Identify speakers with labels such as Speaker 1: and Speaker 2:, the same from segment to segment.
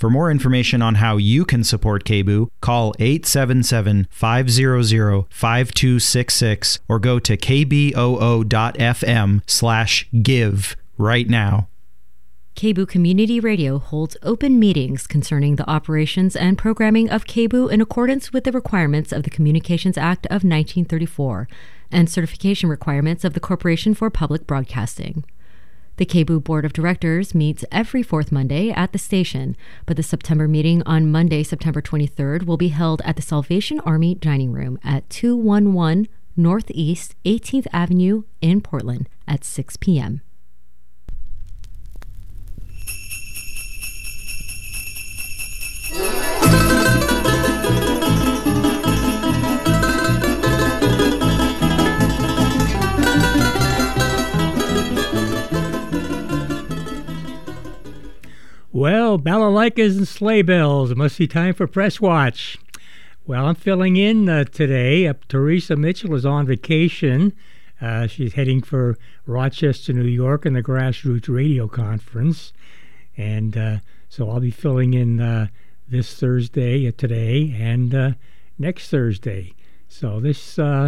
Speaker 1: For more information on how you can support KBOO, call 877-500-5266 or go to kboo.fm/give right now.
Speaker 2: KBOO Community Radio holds open meetings concerning the operations and programming of KBOO in accordance with the requirements of the Communications Act of 1934 and certification requirements of the Corporation for Public Broadcasting. The KBOO Board of Directors meets every fourth Monday at the station, but the September meeting on Monday, September 23rd, will be held at the Salvation Army Dining Room at 211 Northeast 18th Avenue in Portland at 6 p.m.
Speaker 3: Well, balalaikas and sleigh bells. It must be time for Press Watch. Well, I'm filling in today. Teresa Mitchell is on vacation. She's heading for Rochester, New York, in the Grassroots Radio Conference. And so I'll be filling in this Thursday, today, and next Thursday. So this,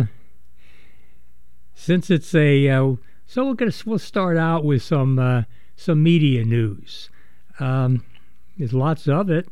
Speaker 3: since it's a, so we'll start out with some media news. There's lots of it.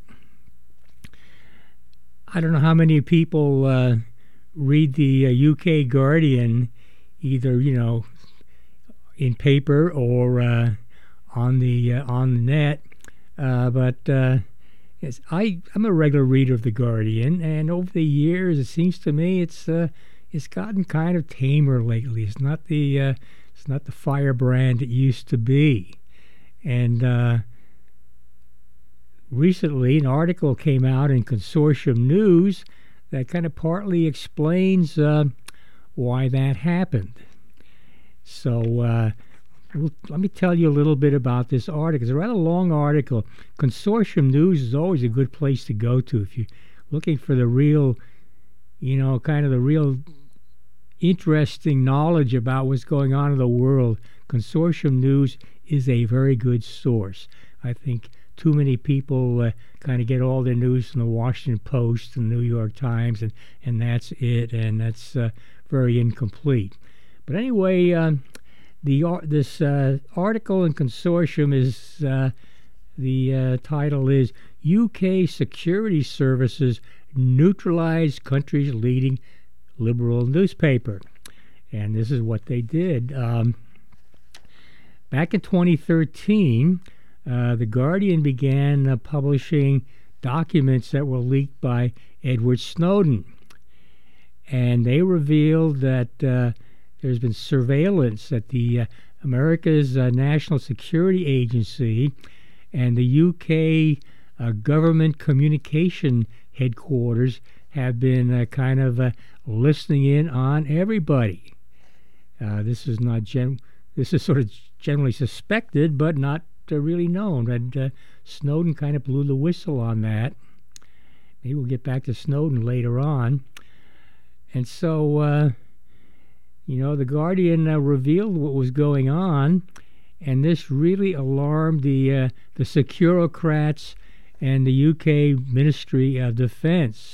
Speaker 3: I don't know how many people read the UK Guardian, either in paper or on the net. But yes, I'm a regular reader of the Guardian, and over the years, it seems to me it's gotten kind of tamer lately. It's not the firebrand it used to be, and recently, an article came out in Consortium News that kind of partly explains why that happened. So let me tell you a little bit about this article. It's a rather long article. Consortium News is always a good place to go to if you're looking for the real, kind of the real interesting knowledge about what's going on in the world. Consortium News is a very good source. I think too many people kind of get all their news from the Washington Post and the New York Times, and that's it, and that's very incomplete. But anyway, this article in Consortium is, the title is UK Security Services Neutralize Country's Leading Liberal Newspaper. And this is what they did. Back in 2013, The Guardian began publishing documents that were leaked by Edward Snowden. And they revealed that there's been surveillance at the America's National Security Agency and the UK government communication headquarters have been kind of listening in on everybody. This is sort of generally suspected, but not really known. And Snowden kind of blew the whistle on that. Maybe we'll get back to Snowden later on. And so, the Guardian revealed what was going on, and this really alarmed the Securocrats and the UK Ministry of Defense.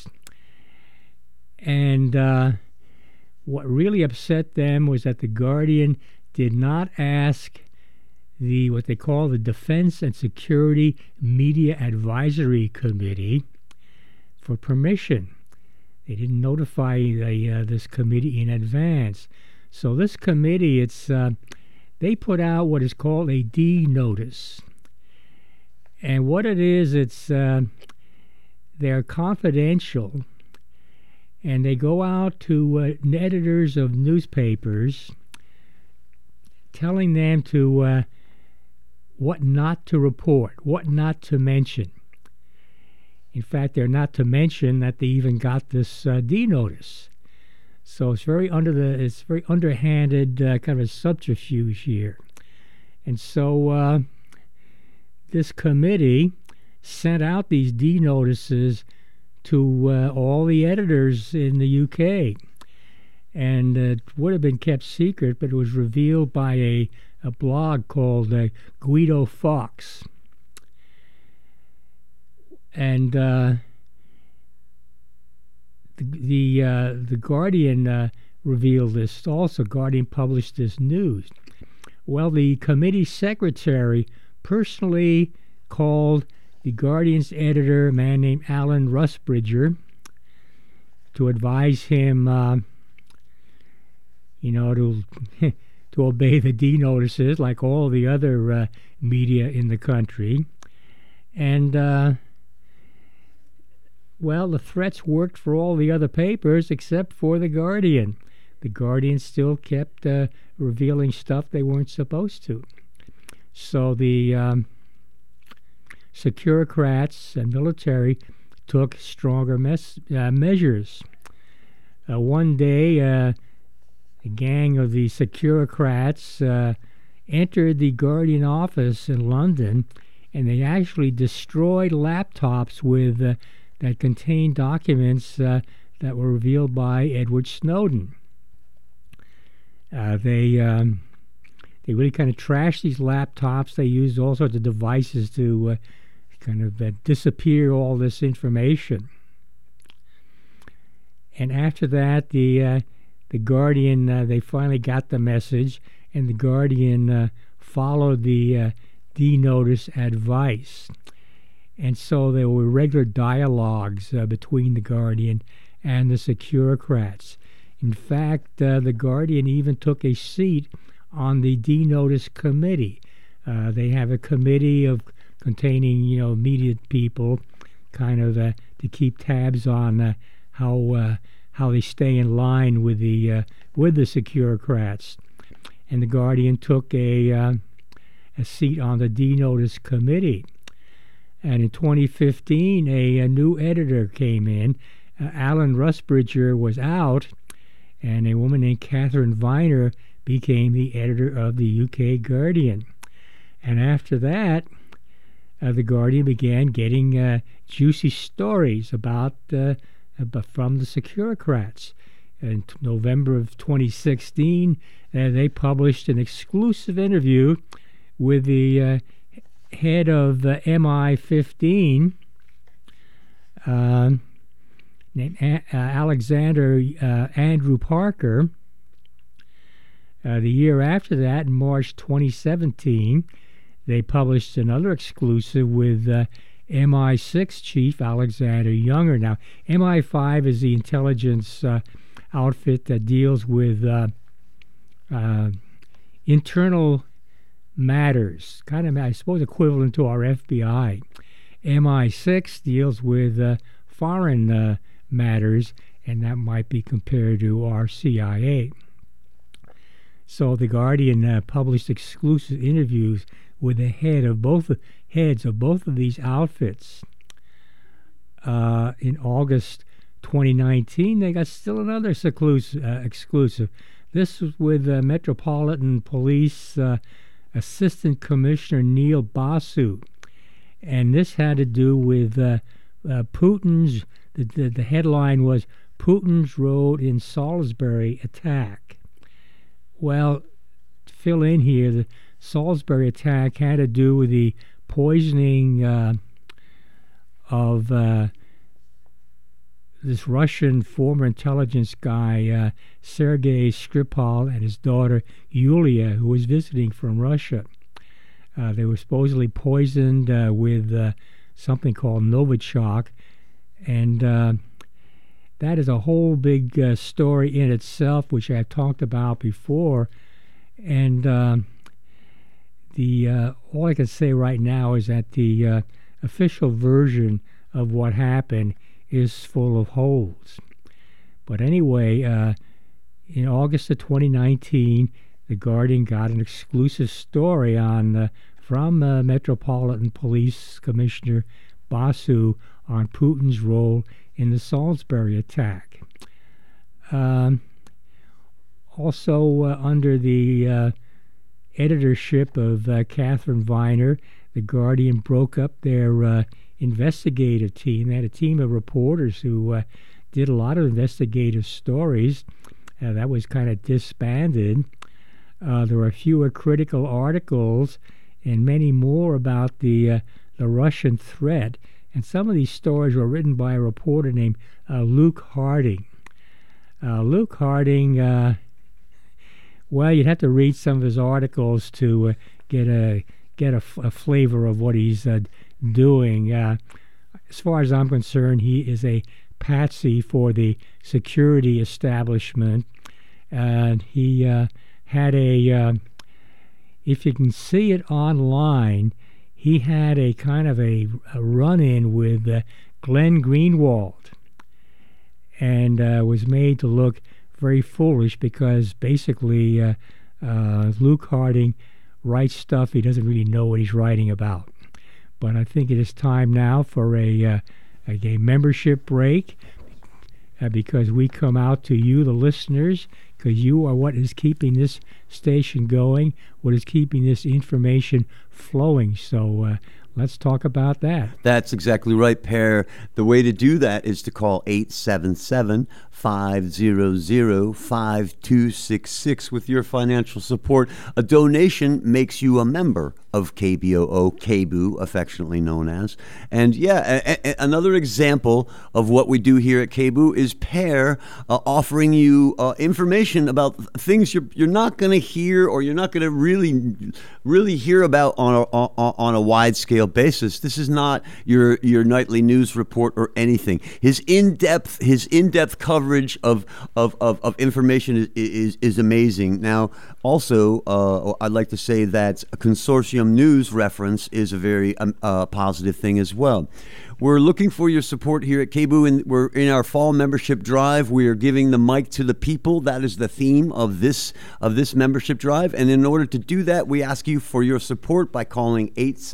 Speaker 3: And what really upset them was that the Guardian did not ask what they call the Defense and Security Media Advisory Committee for permission. They didn't notify this committee in advance. So this committee, they put out what is called a D notice. And what it is, they're confidential, and they go out to editors of newspapers, telling them to what not to report, what not to mention. In fact, they're not to mention that they even got this D notice. So it's very underhanded kind of a subterfuge here. And so this committee sent out these D notices to all the editors in the UK. And it would have been kept secret, but it was revealed by a blog called Guido Fawkes. And the Guardian revealed this also. Guardian published this news. Well, the committee secretary personally called the Guardian's editor, a man named Alan Rusbridger, to advise him, to to obey the D notices like all the other media in the country. And the threats worked for all the other papers except for the Guardian. The Guardian still kept revealing stuff they weren't supposed to. So the Securocrats and military took stronger measures. One day, a gang of the Securocrats entered the Guardian office in London, and they actually destroyed laptops with that contained documents that were revealed by Edward Snowden. They really kind of trashed these laptops. They used all sorts of devices to disappear all this information. And after that, the Guardian, they finally got the message, and the Guardian followed the D-Notice advice. And so there were regular dialogues between the Guardian and the Securocrats. In fact, the Guardian even took a seat on the D-Notice committee. They have a committee containing, media people, to keep tabs on how they stay in line with the Securocrats. And the Guardian took a seat on the D-Notice committee. And in 2015, a new editor came in. Alan Rusbridger was out, and a woman named Catherine Viner became the editor of the UK Guardian. And after that, the Guardian began getting juicy stories from the Securocrats. In November of 2016, they published an exclusive interview with the head of MI15, named Alexander Andrew Parker. The year after that, in March 2017, they published another exclusive with MI6 chief Alexander Younger. Now, MI5 is the intelligence outfit that deals with internal matters, I suppose, equivalent to our FBI. MI6 deals with foreign matters, and that might be compared to our CIA. So the Guardian published exclusive interviews with the heads of both of these outfits. In August 2019, they got still another exclusive. This was with Metropolitan Police Assistant Commissioner Neil Basu, and this had to do with Putin's. The headline was Putin's Road in Salisbury attack. Well, to fill in here, the Salisbury attack had to do with the poisoning of this Russian former intelligence guy, Sergei Skripal, and his daughter Yulia, who was visiting from Russia. They were supposedly poisoned with something called Novichok, and that is a whole big story in itself, which I've talked about before. And all I can say right now is that the official version of what happened is full of holes. But anyway, in August of 2019, the Guardian got an exclusive story from Metropolitan Police Commissioner Basu on Putin's role in the Salisbury attack. Also, under the editorship of Catherine Viner, the Guardian broke up their investigative team. They had a team of reporters who did a lot of investigative stories. That was kind of disbanded. There were fewer critical articles and many more about the Russian threat And some of these stories were written by a reporter named Luke Harding. Luke Harding, well, you'd have to read some of his articles to get a flavor of what he's doing. As far as I'm concerned, he is a patsy for the security establishment. And he had if you can see it online, he had a kind of a run-in with Glenn Greenwald, and was made to look very foolish because basically Luke Harding writes stuff he doesn't really know what he's writing about. But I think it is time now for a membership break because we come out to you, the listeners, because you are what is keeping this station going, what is keeping this information flowing. So let's talk about that.
Speaker 4: That's exactly right, Per. The way to do that is to call 877-500-5266 with your financial support. A donation makes you a member of KBOO, KBOO, affectionately known as. And another example of what we do here at KBOO is Per offering you information about things you're not going to hear, or you're not going to really hear about on a wide scale basis. This is not your nightly news report or anything. His in-depth coverage of information is amazing. Now, also, I'd like to say that a Consortium News reference is a very positive thing as well. We're looking for your support here at KBOO, and we're in our fall membership drive. We are giving the mic to the people. That is the theme of this membership drive. And in order to do that, we ask you for your support by calling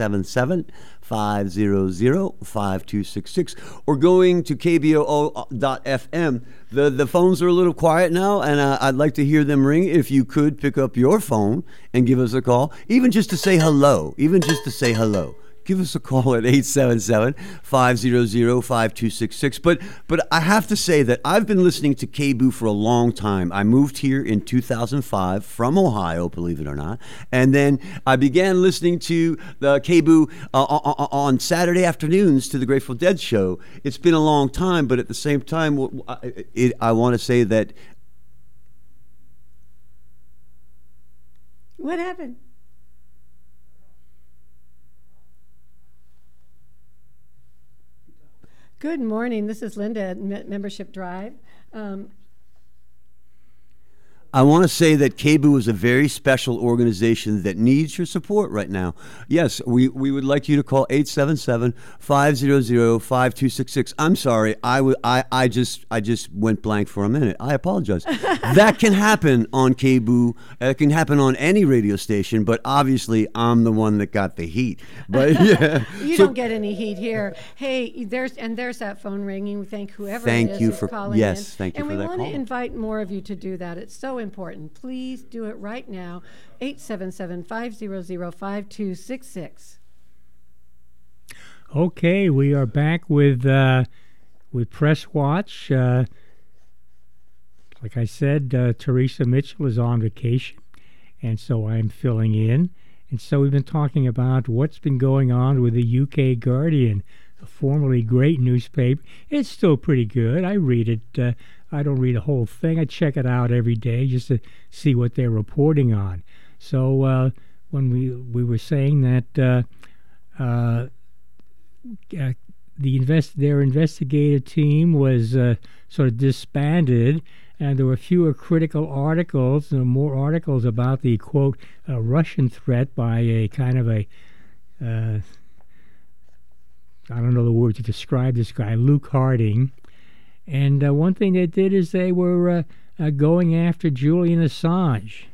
Speaker 4: 877-500-5266 or going to kboo.fm. The phones are a little quiet now, and I'd like to hear them ring. If you could pick up your phone and give us a call, even just to say hello, give us a call at 877-500-5266. But I have to say that I've been listening to KBOO for a long time. I moved here in 2005 from Ohio, believe it or not. And then I began listening to the KBOO on Saturday afternoons to the Grateful Dead show. It's been a long time, but at the same time, I want to say that...
Speaker 5: What happened? Good morning. This is Linda at Membership Drive.
Speaker 4: I want to say that KBOO is a very special organization that needs your support right now. Yes, we would like you to call 877-500-5266. I'm sorry, I just went blank for a minute. I apologize. That can happen on KBOO. It can happen on any radio station, but obviously I'm the one that got the heat. But yeah,
Speaker 5: you don't get any heat here. Hey, there's that phone ringing. We thank whoever it is who's calling in.
Speaker 4: Thank you for that call.
Speaker 5: And we want to invite more of you to do that. It's so important. Please do it right now. 877-500-5266.
Speaker 3: Okay, we are back with Press Watch. Like I said, Teresa Mitchell is on vacation, and so I'm filling in. And so we've been talking about what's been going on with the UK Guardian, a formerly great newspaper. It's still pretty good. I read it. I don't read the whole thing. I check it out every day just to see what they're reporting on. So when we were saying that their investigative team was sort of disbanded, and there were fewer critical articles and more articles about the, quote, Russian threat by a kind of a, I don't know the word to describe this guy, Luke Harding. And one thing they did is they were going after Julian Assange,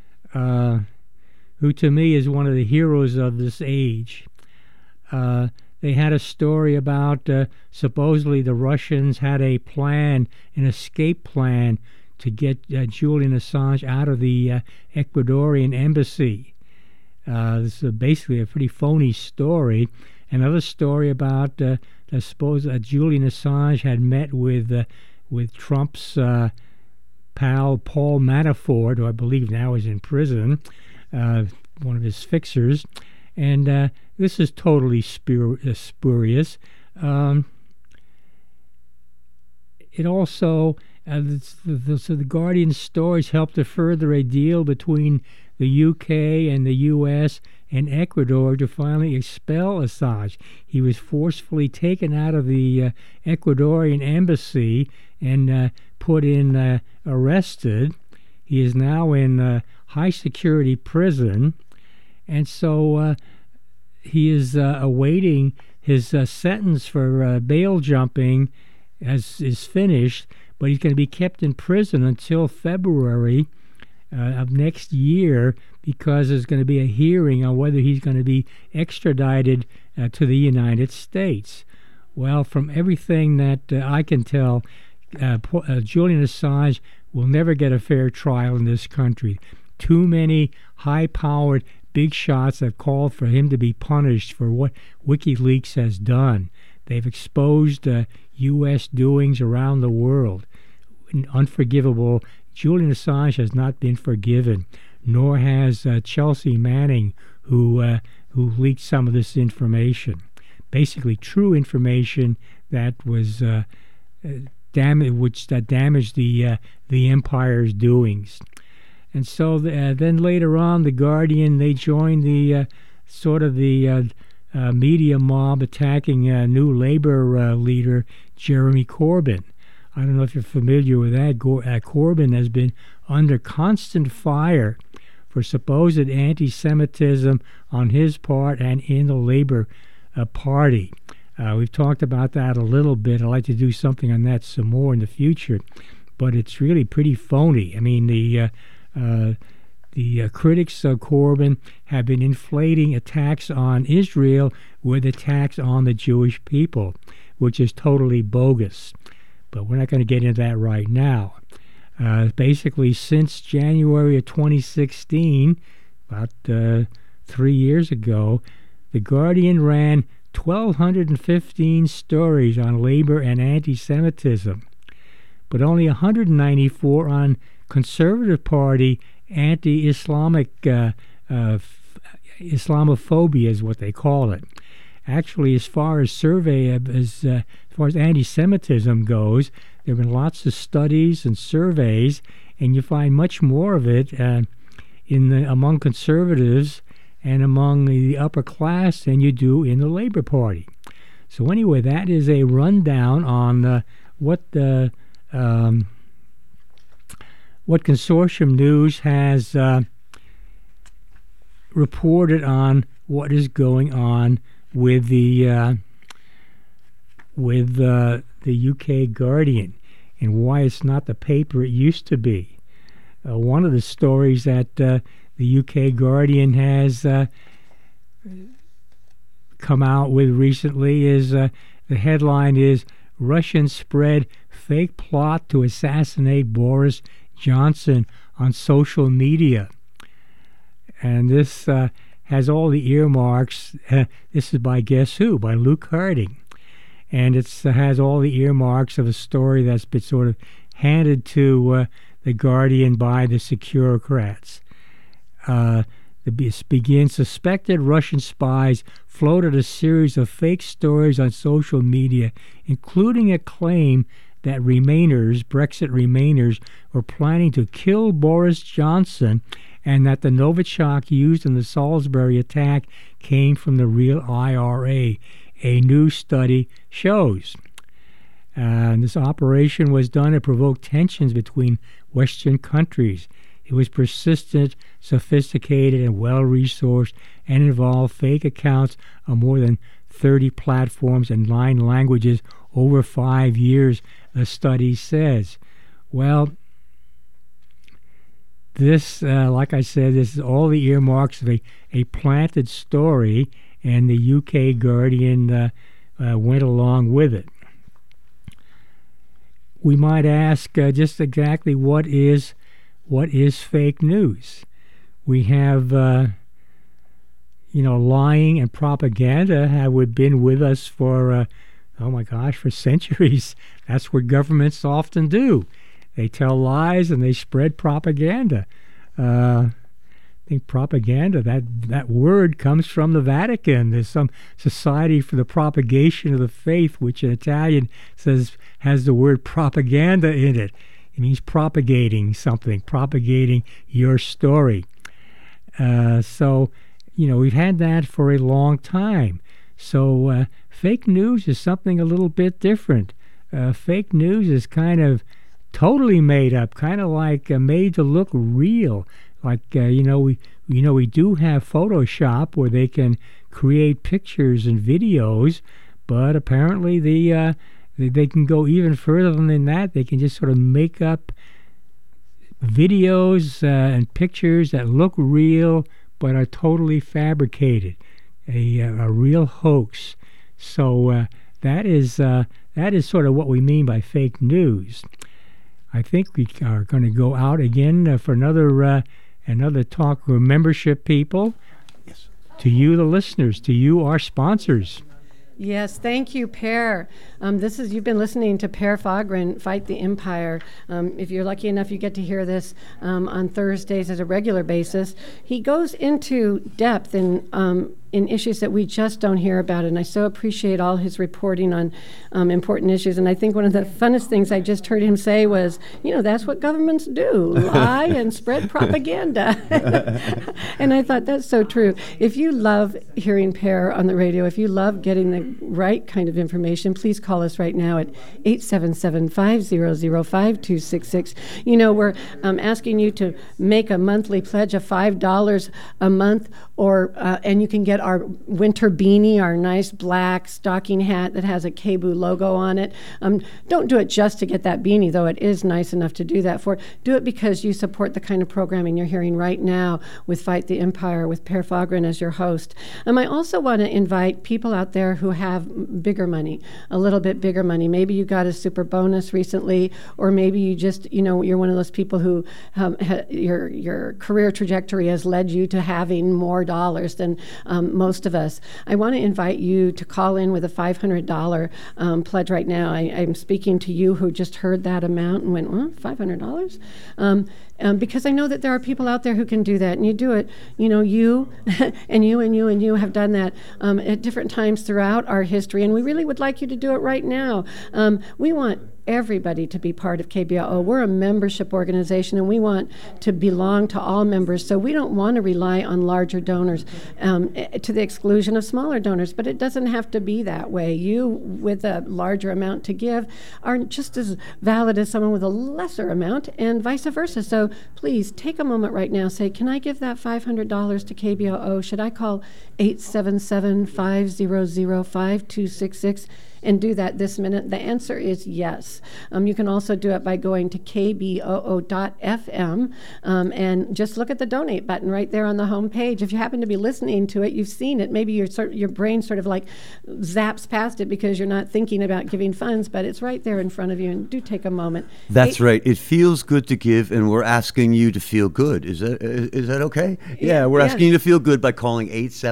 Speaker 3: who to me is one of the heroes of this age. They had a story about supposedly the Russians had a plan, an escape plan, to get Julian Assange out of the Ecuadorian embassy. This is basically a pretty phony story. Another story about I suppose Julian Assange had met with Trump's pal Paul Manafort, who I believe now is in prison, one of his fixers. And this is totally spurious. It also, so the Guardian stories helped to further a deal between the UK and the US and Ecuador to finally expel Assange. He was forcefully taken out of the Ecuadorian embassy and arrested. He is now in high security prison, and so he is awaiting his sentence for bail jumping is finished, but he's going to be kept in prison until February of next year, because there's going to be a hearing on whether he's going to be extradited to the United States. Well, from everything that I can tell, Julian Assange will never get a fair trial in this country. Too many high-powered big shots have called for him to be punished for what WikiLeaks has done. They've exposed U.S. doings around the world. Unforgivable. Julian Assange has not been forgiven, nor has Chelsea Manning, who leaked some of this information. Basically, true information that was damaged the empire's doings. And so then later on, the Guardian, they joined the media mob attacking new Labour leader Jeremy Corbyn. I don't know if you're familiar with that. Corbyn has been under constant fire for supposed anti-Semitism on his part and in the Labour Party. We've talked about that a little bit. I'd like to do something on that some more in the future, but it's really pretty phony. I mean, the critics of Corbyn have been inflating attacks on Israel with attacks on the Jewish people, which is totally bogus. But we're not going to get into that right now. Basically, since January of 2016, about 3 years ago, The Guardian ran 1,215 stories on labor and anti-Semitism, but only 194 on Conservative Party anti-Islamic Islamophobia is what they call it. Actually, as far as anti-Semitism goes, there have been lots of studies and surveys, and you find much more of it among conservatives and among the upper class than you do in the Labor Party. So anyway, that is a rundown on what Consortium News has reported on what is going on with the UK Guardian and why it's not the paper it used to be. One of the stories that the UK Guardian has come out with recently is the headline is Russians spread fake plot to assassinate Boris Johnson on social media. And this has all the earmarks. This is by Guess Who? By Luke Harding. And it has all the earmarks of a story that's been sort of handed to the Guardian by the Securocrats. This begins, suspected Russian spies floated a series of fake stories on social media, including a claim that Brexit Remainers, were planning to kill Boris Johnson, and that the Novichok used in the Salisbury attack came from the real IRA, a new study shows. This operation was done to provoke tensions between Western countries. It was persistent, sophisticated, and well-resourced, and involved fake accounts on more than 30 platforms and 9 languages over 5 years, the study says. Well, this, like I said, this is all the earmarks of a planted story, and the UK Guardian went along with it. We might ask just exactly what is fake news. We have, lying and propaganda have been with us for, for centuries. That's what governments often do. They tell lies and they spread propaganda. think propaganda, that word comes from the Vatican. There's some Society for the Propagation of the Faith, which in Italian has the word propaganda in it. It means propagating something, propagating your story. So, we've had that for a long time. So fake news is something a little bit different. Fake news is kind of totally made up, kind of like made to look real. Like we do have Photoshop where they can create pictures and videos, but apparently they can go even further than that. They can just sort of make up videos and pictures that look real but are totally fabricated, a real hoax. So that is sort of what we mean by fake news. I think we are going to go out again for another talk with membership people.
Speaker 4: Yes.
Speaker 3: To you, the listeners, to you, our sponsors.
Speaker 5: Yes, thank you, Per. You've been listening to Per Fahlgren, Fight the Empire. If you're lucky enough, you get to hear this on Thursdays as a regular basis. He goes into depth in issues that we just don't hear about, and I so appreciate all his reporting on important issues. And I think one of the funnest things I just heard him say was, that's what governments do, lie and spread propaganda. And I thought that's so true. If you love hearing Per on the radio, if you love getting the right kind of information, please call us right now at 877-500-5266. We're asking you to make a monthly pledge of $5 a month, and you can get our winter beanie, our nice black stocking hat that has a KBOO logo on it. Don't do it just to get that beanie, though it is nice enough to do that for. Do it because you support the kind of programming you're hearing right now with Fight the Empire, with Per Fahlgren as your host. I also want to invite people out there who have bigger money, a little bit bigger money. Maybe you got a super bonus recently, or maybe you just, you're one of those people who your career trajectory has led you to having more dollars than most of us. I want to invite you to call in with a $500 pledge right now. I'm speaking to you who just heard that amount and went, $500? Because I know that there are people out there who can do that, and you do it. You and you and you and you have done that at different times throughout our history, and we really would like you to do it right now. We want everybody to be part of KBOO. We're a membership organization, and we want to belong to all members, so we don't want to rely on larger donors to the exclusion of smaller donors, but it doesn't have to be that way. You, with a larger amount to give, are just as valid as someone with a lesser amount, and vice versa. So please take a moment right now. Say, can I give that $500 to KBOO? Should I call 877-500-5266? And do that this minute? The answer is yes. You can also do it by going to kboo.fm and just look at the donate button right there on the home page. If you happen to be listening to it, you've seen it. Maybe your brain sort of like zaps past it because you're not thinking about giving funds, but it's right there in front of you, and do take a moment.
Speaker 4: That's right. It feels good to give, and we're asking you to feel good. Is that okay? Yeah, we're asking you to feel good by calling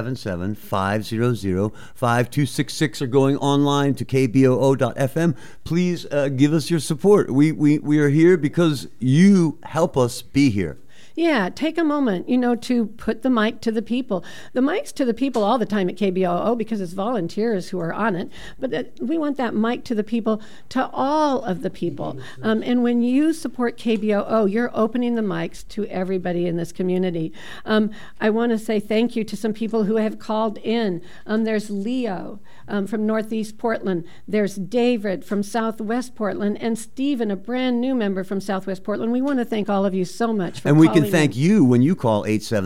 Speaker 4: 877-500-5266 or going online to kboo.fm. Please give us your support. We are here because you help us be here.
Speaker 5: Yeah, take a moment, to put the mic to the people. The mic's to the people all the time at KBOO because it's volunteers who are on it, but we want that mic to the people, to all of the people. And when you support KBOO, you're opening the mics to everybody in this community. I want to say thank you to some people who have called in. There's Leo from Northeast Portland. There's David from Southwest Portland, and Stephen, a brand new member from Southwest Portland. We want to thank all of you so much for calling.
Speaker 4: And we can thank you when you call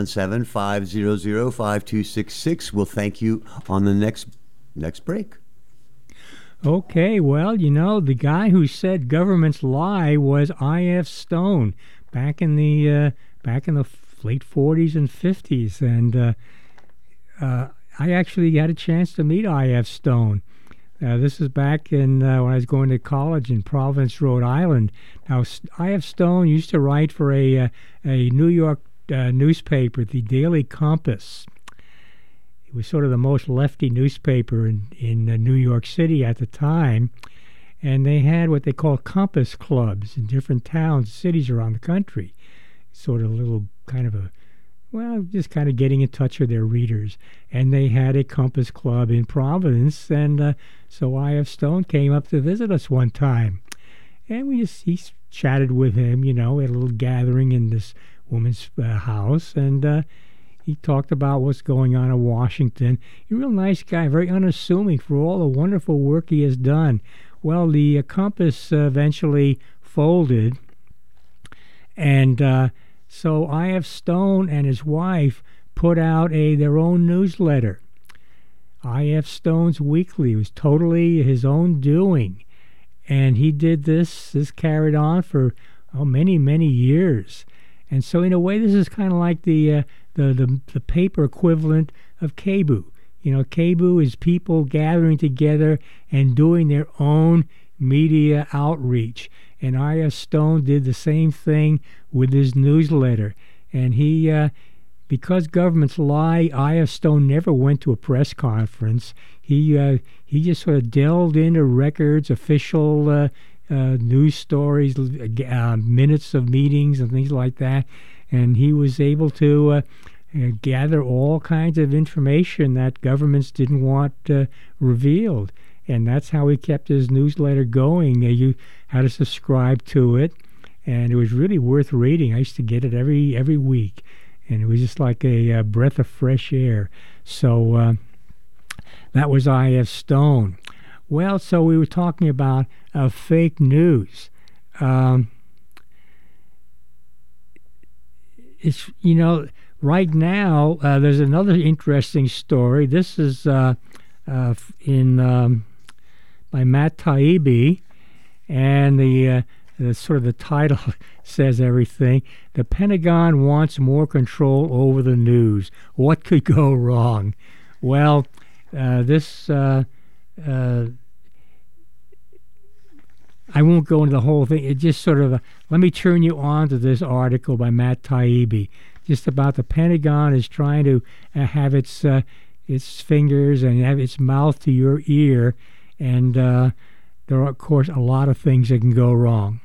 Speaker 4: 877-500-5266. We'll thank you on the next break.
Speaker 3: Okay, well, the guy who said governments lie was I.F. Stone back in the late 40s and 50s, and I actually had a chance to meet I.F. Stone. This is back in when I was going to college in Providence, Rhode Island. Now, I.F. Stone used to write for a New York newspaper, the Daily Compass. It was sort of the most lefty newspaper in New York City at the time, and they had what they call compass clubs in different towns, cities around the country. Sort of a little kind of a well, just kind of getting in touch with their readers. And they had a Compass Club in Providence, and so I.F. Stone came up to visit us one time. And he chatted with him, we had a little gathering in this woman's house, and he talked about what's going on in Washington. He's a real nice guy, very unassuming for all the wonderful work he has done. Well, the Compass eventually folded, and so I.F. Stone and his wife put out their own newsletter. I.F. Stone's Weekly was totally his own doing, and he did this carried on for many, many years. And so in a way, this is kind of like the paper equivalent of KBOO. KBOO is people gathering together and doing their own media outreach. And I.F. Stone did the same thing with his newsletter. And he, because governments lie, I.F. Stone never went to a press conference. He just sort of delved into records, official news stories, minutes of meetings and things like that. And he was able to gather all kinds of information that governments didn't want revealed. And that's how he kept his newsletter going. You had to subscribe to it, and it was really worth reading. I used to get it every week, and it was just like a breath of fresh air. So that was I.F. Stone. Well, so we were talking about fake news. It's right now there's another interesting story. This is by Matt Taibbi, and the sort of the title says everything. The Pentagon wants more control over the news. What could go wrong? Well, this I won't go into the whole thing. It just sort of let me turn you on to this article by Matt Taibbi, just about the Pentagon is trying to have its fingers and have its mouth to your ear, and there are, of course, a lot of things that can go wrong.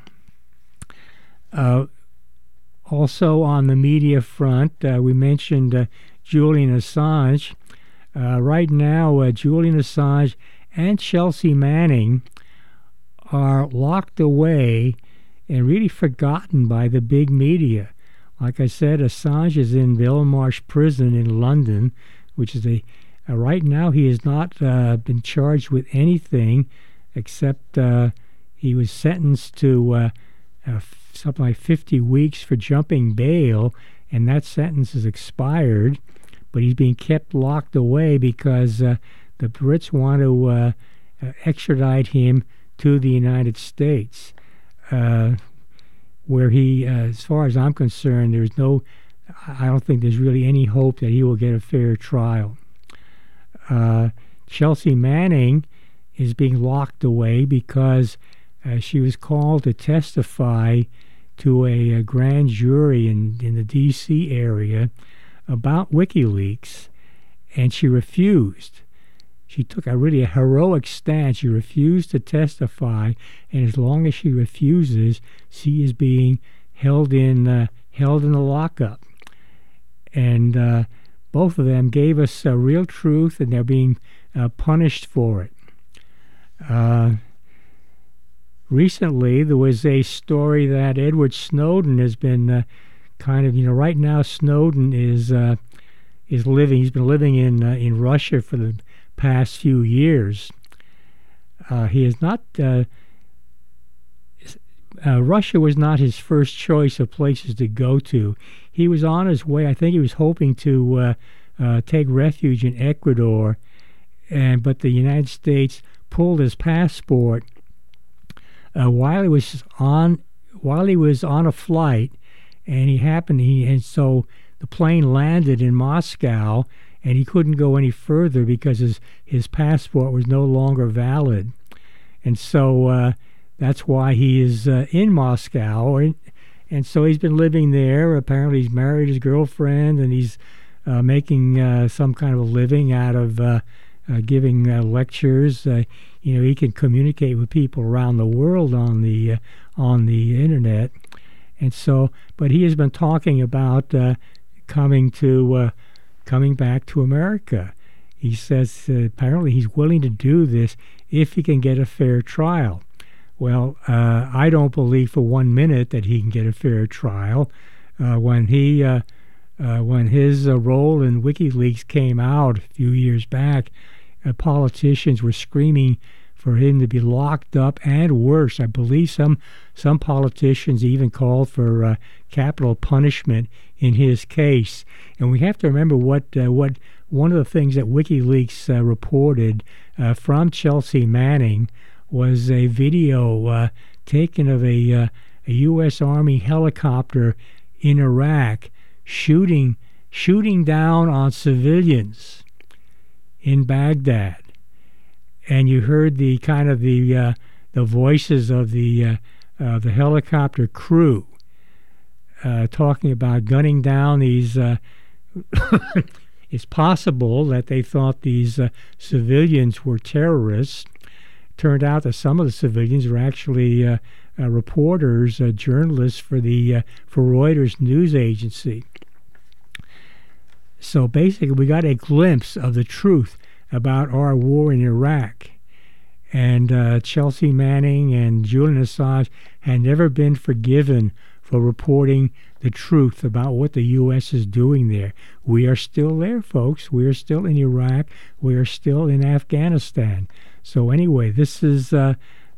Speaker 3: Also on the media front, we mentioned Julian Assange. Right now, Julian Assange and Chelsea Manning are locked away and really forgotten by the big media. Like I said, Assange is in Belmarsh Prison in London, which is right now he has not been charged with anything except he was sentenced to something like 50 weeks for jumping bail, and that sentence is expired, but he's being kept locked away because the Brits want to extradite him to the United States, where he, as far as I'm concerned, I don't think there's really any hope that he will get a fair trial. Chelsea Manning is being locked away because she was called to testify to a grand jury in the D.C. area about WikiLeaks, and she refused. She took a heroic stance. She refused to testify, and as long as she refuses, she is being held in the lockup. And both of them gave us real truth, and they're being punished for it. Recently, there was a story that Edward Snowden has been right now. Snowden is living. He's been living in Russia for the past few years. He is not. Russia was not his first choice of places to go to. He was on his way. I think he was hoping to take refuge in Ecuador, but the United States pulled his passport while he was on a flight, and so the plane landed in Moscow, and he couldn't go any further because his passport was no longer valid, and so that's why he is in Moscow, and so he's been living there. Apparently, he's married his girlfriend, and he's making some kind of a living out of giving lectures. He can communicate with people around the world on the internet, and so. But he has been talking about coming back to America. He says apparently he's willing to do this if he can get a fair trial. Well, I don't believe for 1 minute that he can get a fair trial. When his role in WikiLeaks came out a few years back, politicians were screaming for him to be locked up, and worse, I believe some politicians even called for capital punishment in his case. And we have to remember what one of the things that WikiLeaks reported from Chelsea Manning was a video taken of a U.S. Army helicopter in Iraq shooting down on civilians in Baghdad. And you heard the voices of the helicopter crew talking about gunning down these. It's possible that they thought these civilians were terrorists. Turned out that some of the civilians were actually reporters, journalists for Reuters news agency. So basically, we got a glimpse of the truth about our war in Iraq. And Chelsea Manning and Julian Assange had never been forgiven for reporting the truth about what the U.S. is doing there. We are still there, folks. We are still in Iraq. We are still in Afghanistan. So anyway, this is why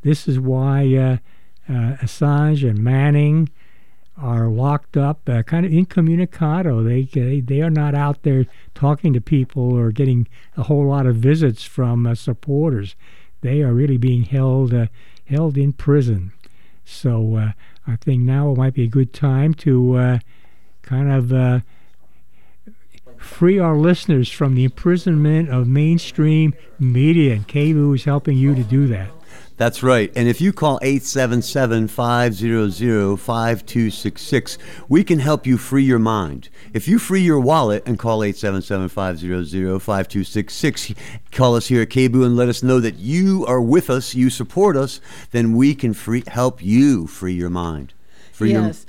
Speaker 3: Assange and Manning are locked up, kind of incommunicado. They are not out there talking to people or getting a whole lot of visits from supporters. They are really being held in prison. So I think now might be a good time to free our listeners from the imprisonment of mainstream media, and KBOO is helping you to do that.
Speaker 4: That's right. And if you call 877-500-5266, we can help you free your mind. If you free your wallet and call 877-500-5266, call us here at KBOO and let us know that you are with us, you support us, then we can help you free your mind.
Speaker 5: Yes.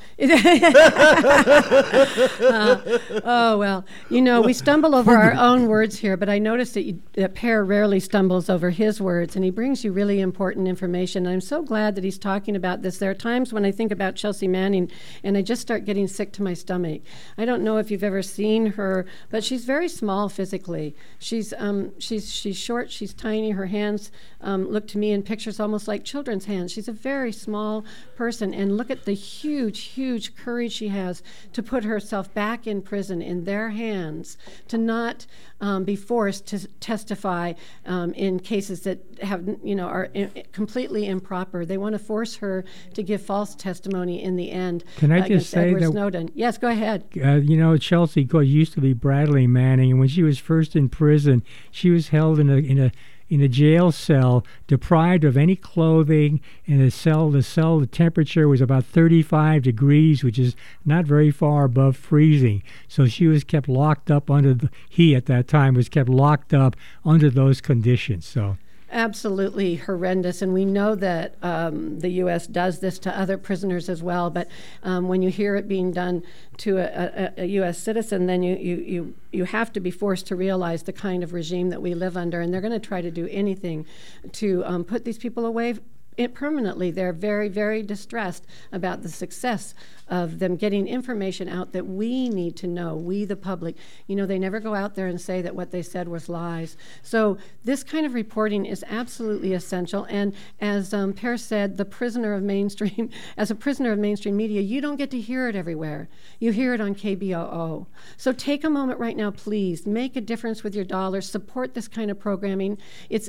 Speaker 5: Oh, well, we stumble over our own words here, but I noticed that Per rarely stumbles over his words, and he brings you really important information. And I'm so glad that he's talking about this. There are times when I think about Chelsea Manning, and I just start getting sick to my stomach. I don't know if you've ever seen her, but she's very small physically. She's short, she's tiny. Her hands look to me in pictures almost like children's hands. She's a very small person, and look at the huge courage she has to put herself back in prison in their hands, to not be forced to testify in cases that are completely improper. They want to force her to give false testimony in the end.
Speaker 3: Can I just say
Speaker 5: Edward
Speaker 3: that
Speaker 5: Snowden? Yes, go ahead.
Speaker 3: Chelsea used to be Bradley Manning, and when she was first in prison, she was held in a jail cell, deprived of any clothing, and the temperature was about 35 degrees, which is not very far above freezing. So she was kept locked up he at that time was kept locked up under those conditions. So
Speaker 5: absolutely horrendous, and we know that the U.S. does this to other prisoners as well. But when you hear it being done to a U.S. citizen, then you have to be forced to realize the kind of regime that we live under, and they're going to try to do anything to put these people away permanently. They're very, very distressed about the success of them getting information out that we need to know, we the public. They never go out there and say that what they said was lies. So this kind of reporting is absolutely essential. And as Per said, as a prisoner of mainstream media, you don't get to hear it everywhere. You hear it on KBOO. So take a moment right now, please. Make a difference with your dollars. Support this kind of programming. It's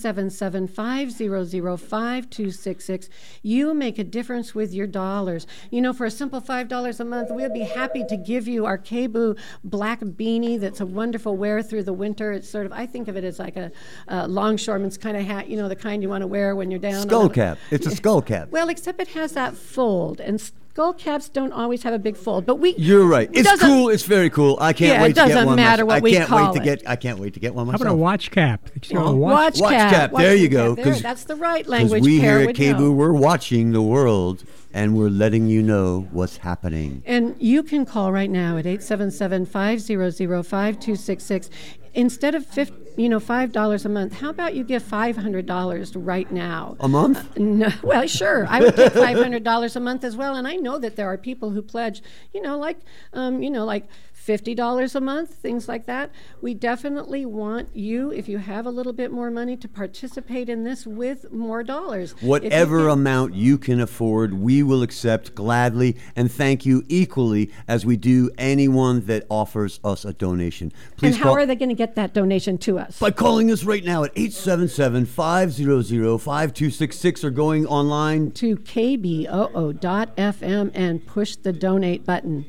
Speaker 5: 877-500-5266. You make a difference with your dollars. For a simple $5 a month, we'll be happy to give you our KBOO black beanie that's a wonderful wear through the winter. It's sort of, I think of it as like a longshoreman's kind of hat, the kind you want to wear when you're down.
Speaker 4: Skull cap. It's a skull cap.
Speaker 5: Well, except it has that fold, and Gold caps don't always have a big fold, but
Speaker 4: You're right. It's cool. It's very cool. I can't wait to get one.
Speaker 5: It doesn't matter what we call it.
Speaker 4: I can't wait to get one
Speaker 3: How
Speaker 4: myself.
Speaker 3: about a watch cap?
Speaker 5: Watch cap.
Speaker 4: There you go.
Speaker 5: That's the right language.
Speaker 4: Because we here
Speaker 5: Pear
Speaker 4: at
Speaker 5: would
Speaker 4: KBOO,
Speaker 5: know.
Speaker 4: we're watching the world, and we're letting you know what's happening.
Speaker 5: And you can call right now at 877-500-5266. Instead of $5 a month, how about you give $500 right now?
Speaker 4: A month?
Speaker 5: No, well, sure. I would give $500 a month as well. And I know that there are people who pledge, like $50 a month, things like that. We definitely want you, if you have a little bit more money, to participate in this with more dollars.
Speaker 4: Whatever amount you can afford, we will accept gladly and thank you equally as we do anyone that offers us a donation. Please
Speaker 5: and how are they going to get that donation to us?
Speaker 4: By calling us right now at 877-500-5266 or going online
Speaker 5: to kboo.fm and push the donate button.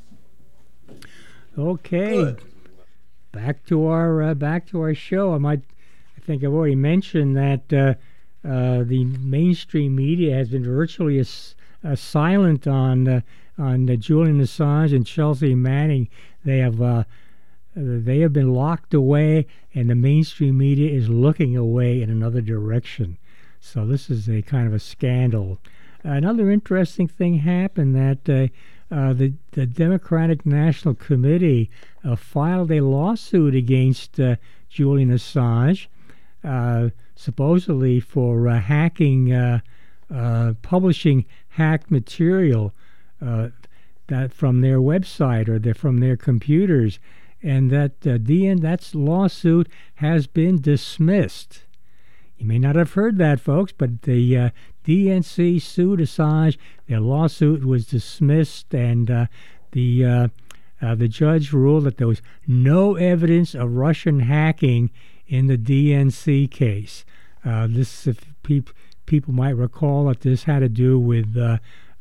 Speaker 3: Okay,
Speaker 4: Good.
Speaker 3: back to our show. I think I've already mentioned that the mainstream media has been virtually silent on Julian Assange and Chelsea Manning. They have been locked away, and the mainstream media is looking away in another direction. So this is a kind of a scandal. Another interesting thing happened that. The Democratic National Committee filed a lawsuit against Julian Assange, supposedly for hacking, publishing hacked material that from their website or from their computers, and that lawsuit has been dismissed. You may not have heard that, folks, but the DNC sued Assange. Their lawsuit was dismissed, and the judge ruled that there was no evidence of Russian hacking in the DNC case. If people might recall that this had to do with the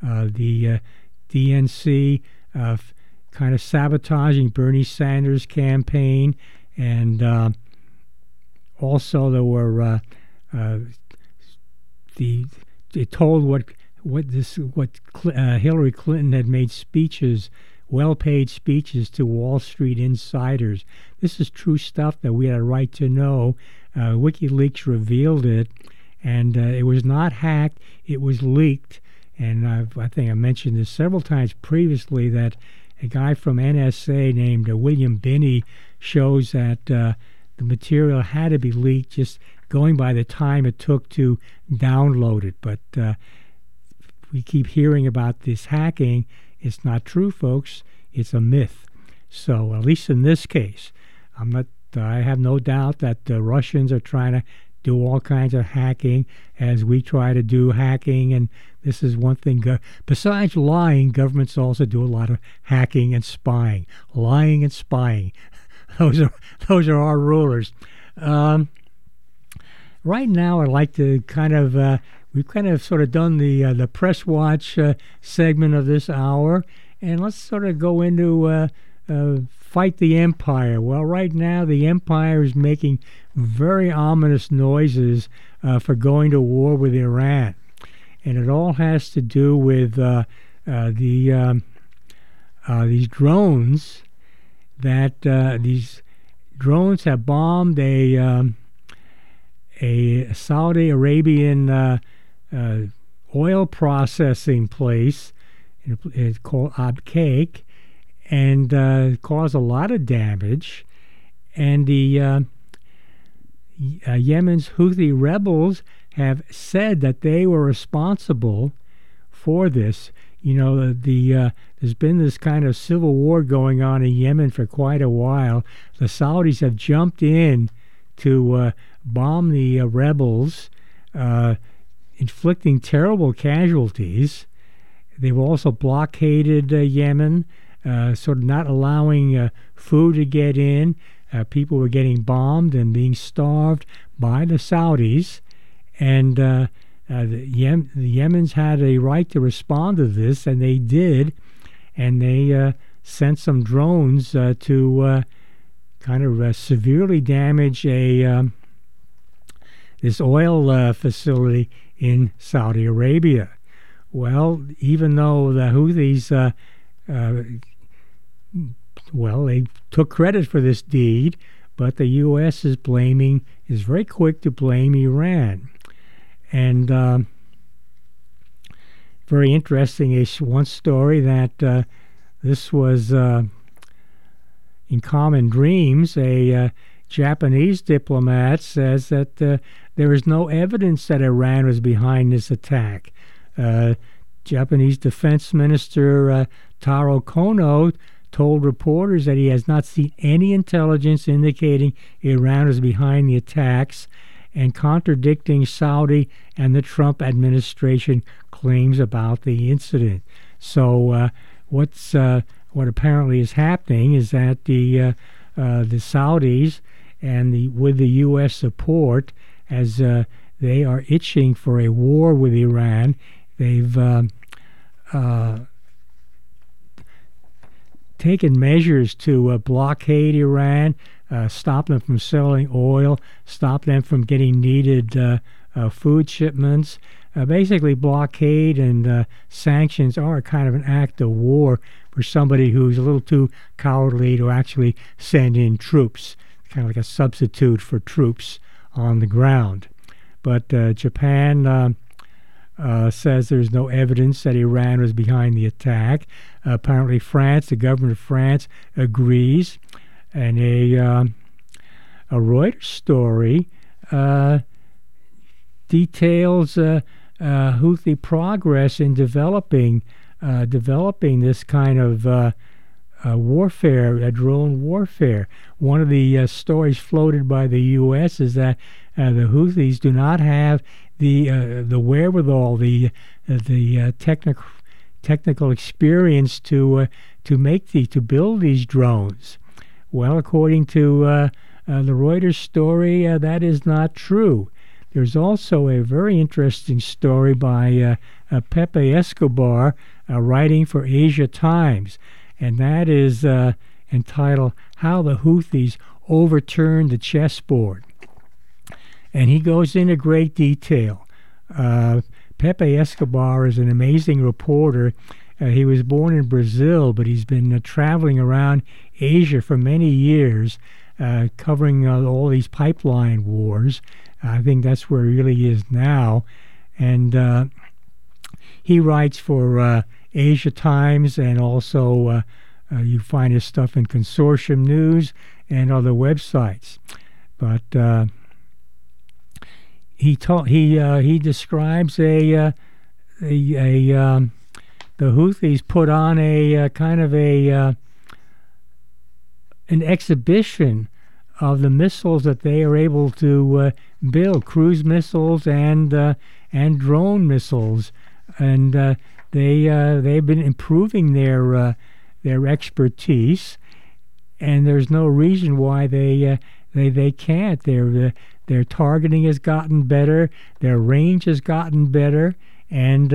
Speaker 3: DNC kind of sabotaging Bernie Sanders' campaign, and also there were it told what Hillary Clinton had made speeches, well-paid speeches to Wall Street insiders. This is true stuff that we had a right to know. WikiLeaks revealed it, and it was not hacked; it was leaked. And I think I mentioned this several times previously that a guy from NSA named William Binney shows that the material had to be leaked just going by the time it took to download it. But we keep hearing about this hacking. It's not true, folks. It's a myth. So at least in this case, I have no doubt that the Russians are trying to do all kinds of hacking as we try to do hacking. And this is one thing. Besides lying, governments also do a lot of hacking and spying. Lying and spying. Those are our rulers. Right now, I'd like to we've kind of sort of done the press watch segment of this hour, and let's sort of go into fight the empire. Well, right now the empire is making very ominous noises for going to war with Iran, and it all has to do with these drones. These drones have bombed a Saudi Arabian oil processing place. It's called Abqaiq, and caused a lot of damage. And the Yemen's Houthi rebels have said that they were responsible for this. There's been this kind of civil war going on in Yemen for quite a while. The Saudis have jumped in to bomb the rebels, inflicting terrible casualties. They've also blockaded Yemen, sort of not allowing food to get in. People were getting bombed and being starved by the Saudis. And the Yemens had a right to respond to this, and they did. And they sent some drones to kind of severely damage this oil facility in Saudi Arabia. Well, even though the Houthis, they took credit for this deed, but the U.S. is very quick to blame Iran. And very interesting is one story that this was in Common Dreams. A Japanese diplomat says that there is no evidence that Iran was behind this attack. Japanese Defense Minister Taro Kono told reporters that he has not seen any intelligence indicating Iran was behind the attacks, and contradicting Saudi and the Trump administration claims about the incident. So what apparently is happening is that the Saudis and with the U.S. support, as they are itching for a war with Iran, they've taken measures to blockade Iran, stop them from selling oil, stop them from getting needed food shipments. Basically, blockade and sanctions are a kind of an act of war for somebody who's a little too cowardly to actually send in troops, kind of like a substitute for troops on the ground. But Japan says there's no evidence that Iran was behind the attack. Apparently, the government of France, agrees. And a Reuters story details Houthi progress in developing this kind of warfare, drone warfare. One of the stories floated by the U.S. is that the Houthis do not have the wherewithal, the technical experience to build these drones. Well, according to the Reuters story, that is not true. There's also a very interesting story by Pepe Escobar, writing for Asia Times, and that is entitled "How the Houthis Overturned the Chessboard." And he goes into great detail. Pepe Escobar is an amazing reporter. He was born in Brazil, but he's been traveling around Asia for many years, covering all these pipeline wars. I think that's where he really is now. And he writes for Asia Times, and also you find his stuff in Consortium News and other websites. But he describes the Houthis put on a kind of an exhibition of the missiles that they are able to build, cruise missiles and drone missiles, and they've been improving their expertise, and there's no reason why they can't. Their targeting has gotten better, their range has gotten better, and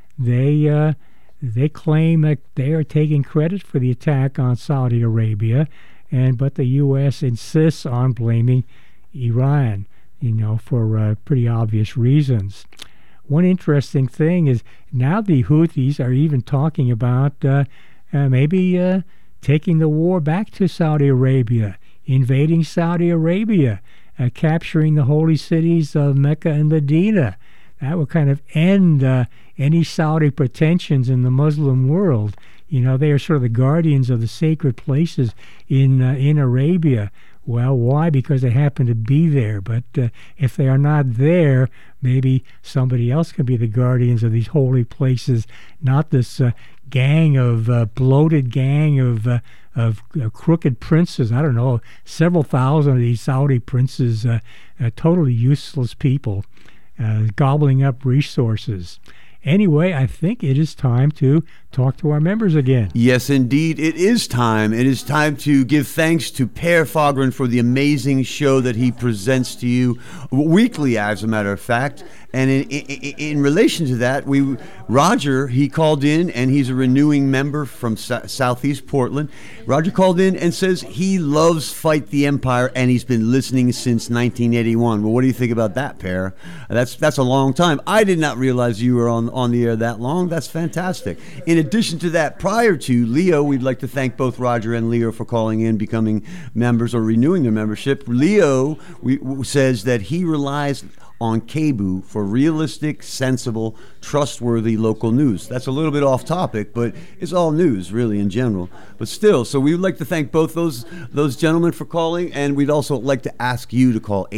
Speaker 3: they claim that they are taking credit for the attack on Saudi Arabia, but the U.S. insists on blaming Iran, for pretty obvious reasons. One interesting thing is now the Houthis are even talking about maybe taking the war back to Saudi Arabia, invading Saudi Arabia, capturing the holy cities of Mecca and Medina. That would kind of end any Saudi pretensions in the Muslim world. They are sort of the guardians of the sacred places in Arabia. Well, why? Because they happen to be there. But if they are not there, maybe somebody else can be the guardians of these holy places, not this bloated gang of crooked princes. I don't know, several thousand of these Saudi princes, totally useless people, gobbling up resources. Anyway, I think it is time to talk to our members again.
Speaker 4: Yes, indeed, it is time. It is time to give thanks to Per Fagerheim for the amazing show that he presents to you weekly, as a matter of fact. And in relation to that, Roger, he called in, and he's a renewing member from Southeast Portland. Roger called in and says he loves Fight the Empire, and he's been listening since 1981. Well, what do you think about that, Per? That's a long time. I did not realize you were on the air that long. That's fantastic. In addition to that, prior to Leo, we'd like to thank both Roger and Leo for calling in, becoming members, or renewing their membership. Leo says that he relies on KBOO for realistic, sensible, trustworthy local news. That's a little bit off topic, but it's all news really in general. But still, so we would like to thank both those gentlemen for calling, and we'd also like to ask you to call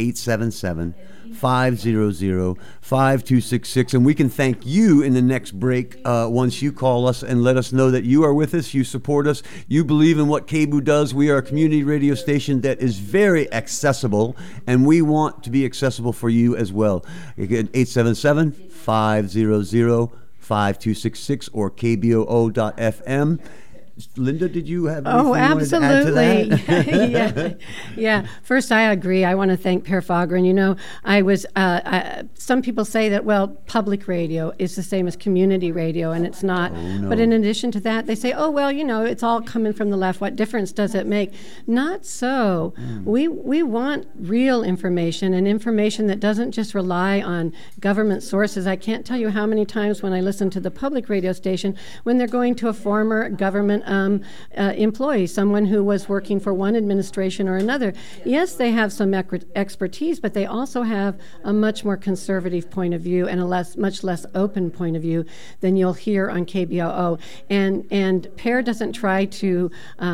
Speaker 4: 877-500-5266, and we can thank you in the next break once you call us and let us know that you are with us, you support us, you believe in what KBOO does. We are a community radio station that is very accessible, and we want to be accessible for you as well. Again, 877-500-5266 or KBOO.FM. Linda, did you have anything you wanted to add to that?
Speaker 5: Yeah. First, I agree. I want to thank Per Fageron. You know, some people say that, well, public radio is the same as community radio, and it's not.
Speaker 4: Oh, no.
Speaker 5: But in addition to that, they say, oh, well, you know, it's all coming from the left. What difference does it make? Not so. We want real information, and information that doesn't just rely on government sources. I can't tell you how many times when I listen to the public radio station, when they're going to a former government employee, someone who was working for one administration or another. Yes, they have some expertise, but they also have a much more conservative point of view and a much less open point of view than you'll hear on KBOO. And Per doesn't try to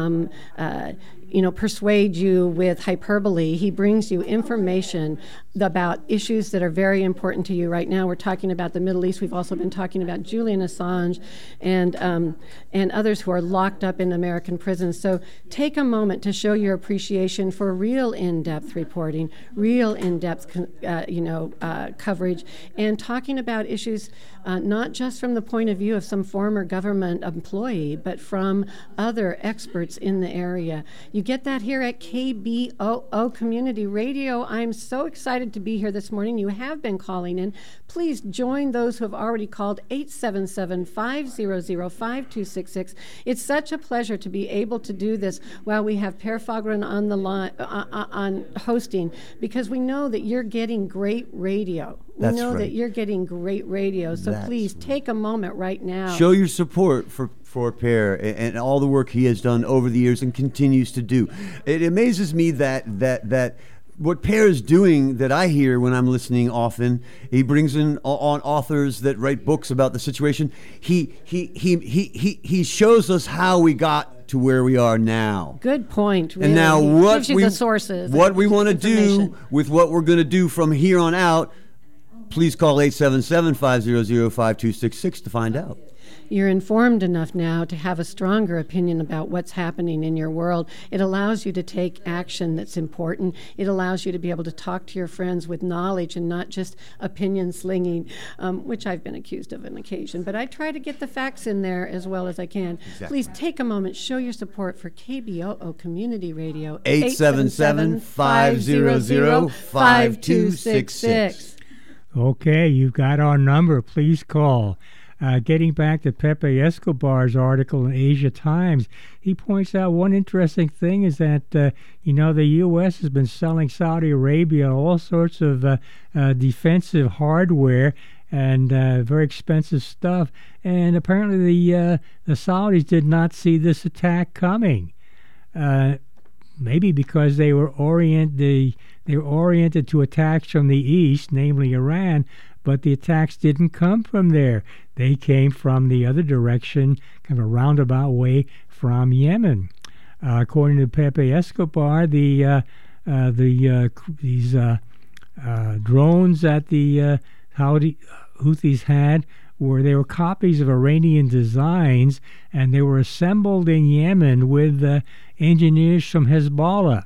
Speaker 5: persuade you with hyperbole. He brings you information about issues that are very important to you right now. We're talking about the Middle East. We've also been talking about Julian Assange and others who are locked up in American prisons. So take a moment to show your appreciation for real in-depth reporting, real in-depth coverage, and talking about issues not just from the point of view of some former government employee, but from other experts in the area. You get that here at KBOO Community Radio. I'm so excited to be here this morning. You have been calling in. Please join those who have already called 877-500-5266. It's such a pleasure to be able to do this while we have Per Fageron on the line, on hosting, because we know that you're getting great radio. We know that you're getting great radio, so please take a moment right now.
Speaker 4: Show your support for Per and all the work he has done over the years and continues to do. It amazes me that what Per is doing, that I hear when I'm listening often, he brings in on authors that write books about the situation. He shows us how we got to where we are now.
Speaker 5: Good point. Really.
Speaker 4: And now
Speaker 5: gives you the sources.
Speaker 4: What we want to do with what we're going to do from here on out, please call 877-500-5266 to find out.
Speaker 5: You're informed enough now to have a stronger opinion about what's happening in your world. It allows you to take action that's important. It allows you to be able to talk to your friends with knowledge and not just opinion slinging, which I've been accused of on occasion. But I try to get the facts in there as well as I can. Exactly. Please take a moment, show your support for KBOO Community Radio.
Speaker 4: 877-500-5266.
Speaker 3: Okay, you've got our number. Please call. Getting back to Pepe Escobar's article in Asia Times, he points out one interesting thing is that, the U.S. has been selling Saudi Arabia all sorts of defensive hardware and very expensive stuff. And apparently the Saudis did not see this attack coming. Maybe because they were oriented to attacks from the east, namely Iran, but the attacks didn't come from there. They came from the other direction, kind of a roundabout way from Yemen. According to Pepe Escobar, these drones that the Houthis had they were copies of Iranian designs, and they were assembled in Yemen with engineers from Hezbollah.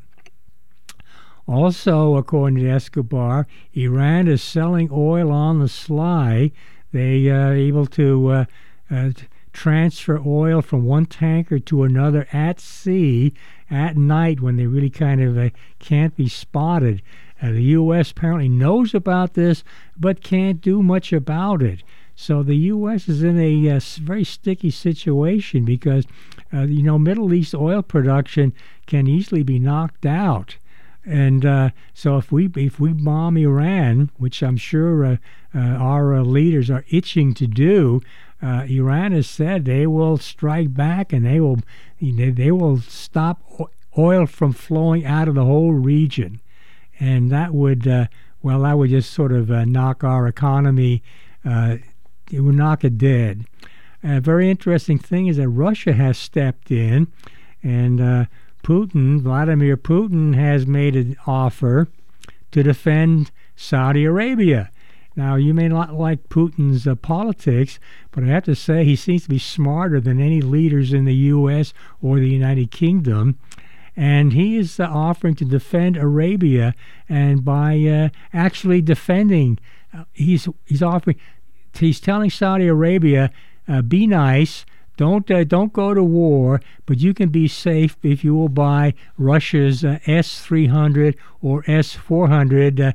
Speaker 3: Also, according to Escobar, Iran is selling oil on the sly. They are able to transfer oil from one tanker to another at sea at night when they really kind of can't be spotted. The U.S. apparently knows about this, but can't do much about it. So the U.S. is in a very sticky situation because, Middle East oil production can easily be knocked out. And so if we bomb Iran, which I'm sure our leaders are itching to do, Iran has said they will strike back and they will stop oil from flowing out of the whole region, and that would just sort of knock our economy. It would knock it dead. A very interesting thing is that Russia has stepped in, and Vladimir Putin has made an offer to defend Saudi Arabia. Now, you may not like Putin's politics, but I have to say he seems to be smarter than any leaders in the U.S. or the United Kingdom. And he is offering to defend Arabia, and by actually defending, he's telling Saudi Arabia, be nice, don't go to war, but you can be safe if you will buy Russia's S-300 or S-400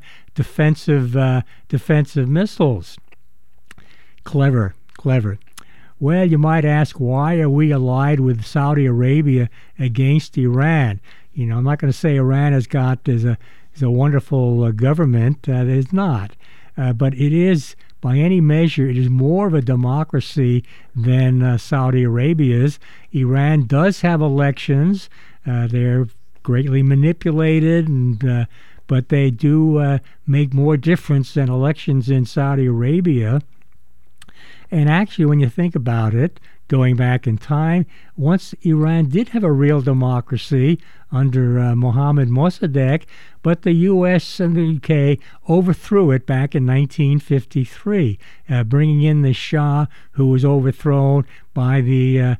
Speaker 3: defensive missiles. Clever. Well, you might ask, why are we allied with Saudi Arabia against Iran? I'm not going to say Iran is a wonderful government. It is not. But it is, by any measure, it is more of a democracy than Saudi Arabia's. Iran does have elections. They're greatly manipulated, but they do make more difference than elections in Saudi Arabia. And actually, when you think about it, going back in time, once Iran did have a real democracy under Mohammad Mossadegh, but the U.S. and the UK overthrew it back in 1953, bringing in the Shah, who was overthrown by the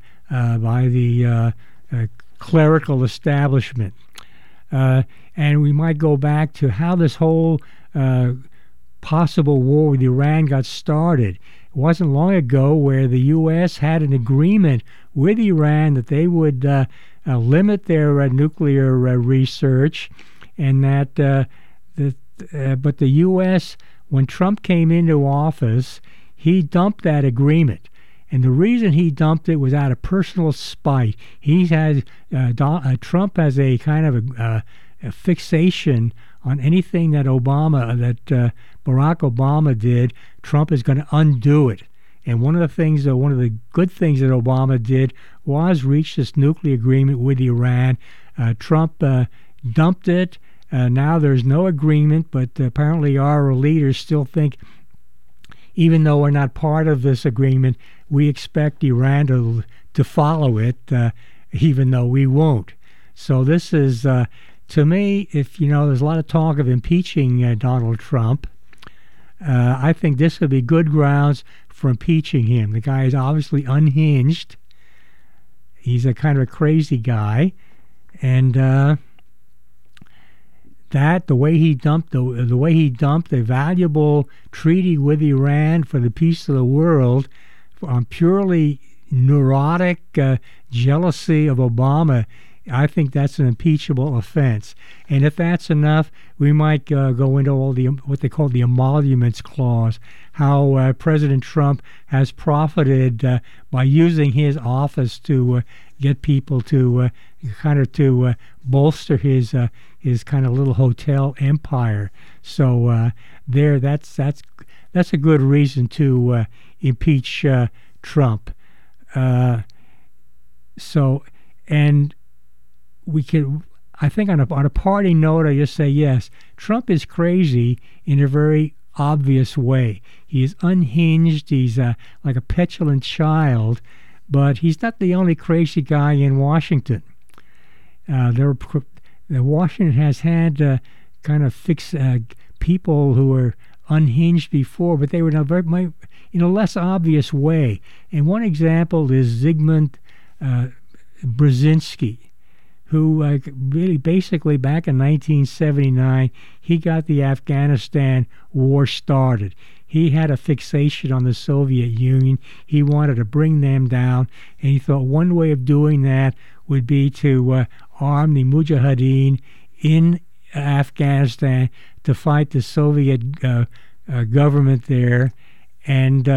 Speaker 3: clerical establishment. And we might go back to how this whole possible war with Iran got started. It wasn't long ago where the U.S. had an agreement with Iran that they would limit their nuclear research, and but the U.S., when Trump came into office, he dumped that agreement. And the reason he dumped it was out of personal spite. Trump has a kind of a fixation on anything that Barack Obama did. Trump is going to undo it. And one of the good things that Obama did was reach this nuclear agreement with Iran. Trump dumped it. Now there's no agreement, but apparently our leaders still think, even though we're not part of this agreement, we expect Iran to follow it, even though we won't. So this is, to me, if there's a lot of talk of impeaching Donald Trump, I think this would be good grounds for impeaching him. The guy is obviously unhinged. He's a kind of a crazy guy, and the way he dumped a valuable treaty with Iran for the peace of the world on purely neurotic jealousy of Obama, I think that's an impeachable offense. And if that's enough, we might go into all what they call the emoluments clause, how President Trump has profited by using his office to get people to bolster his kind of little hotel empire. So that's a good reason to impeach Trump. And we could, I think, on a party note, I just say yes. Trump is crazy in a very obvious way. He is unhinged. He's like a petulant child, but he's not the only crazy guy in Washington. Washington has had kind of fixed people who were unhinged before, but they were in a less obvious way. And one example is Zygmunt Brzezinski, who really basically back in 1979, he got the Afghanistan war started. He had a fixation on the Soviet Union. He wanted to bring them down, and he thought one way of doing that would be to arm the Mujahideen in Afghanistan to fight the Soviet government there, and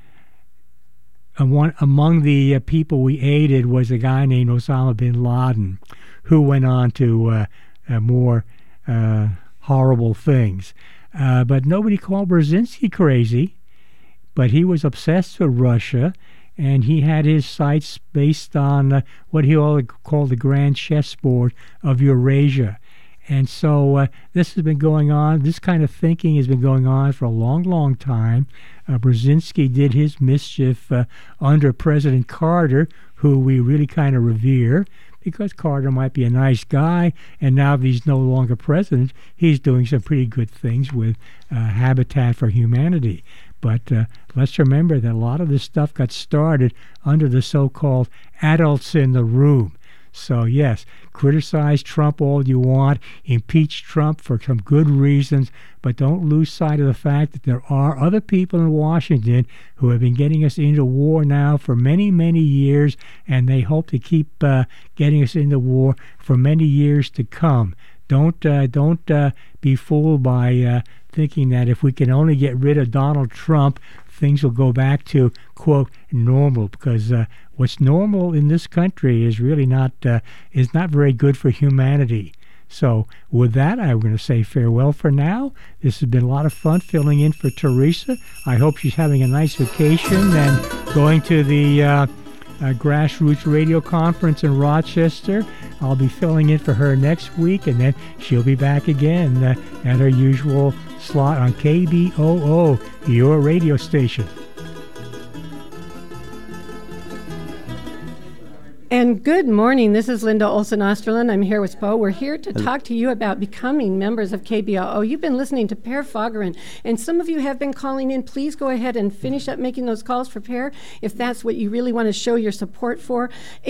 Speaker 3: among the people we aided was a guy named Osama bin Laden, who went on to more horrible things. But nobody called Brzezinski crazy, but he was obsessed with Russia, and he had his sights based on what he called the grand chessboard of Eurasia. And so this has been going on, this kind of thinking has been going on for a long, long time. Brzezinski did his mischief under President Carter, who we really kind of revere, because Carter might be a nice guy, and now that he's no longer president, he's doing some pretty good things with Habitat for Humanity. But let's remember that a lot of this stuff got started under the so-called adults in the room. So yes, criticize Trump all you want, impeach Trump for some good reasons, but don't lose sight of the fact that there are other people in Washington who have been getting us into war now for many, many years, and they hope to keep getting us into war for many years to come. Don't be fooled by thinking that if we can only get rid of Donald Trump, things will go back to, quote, normal, because what's normal in this country is really not very good for humanity. So with that, I'm going to say farewell for now. This has been a lot of fun filling in for Teresa. I hope she's having a nice vacation and going to the Grassroots Radio Conference in Rochester. I'll be filling in for her next week, and then she'll be back again at her usual slot on KBOO, your radio station.
Speaker 5: And good morning. This is Linda Olson Osterlund. I'm here with Bo. We're here to talk to you about becoming members of KBOO. You've been listening to Per Fageron, and some of you have been calling in. Please go ahead and finish up making those calls for Per if that's what you really want to show your support for.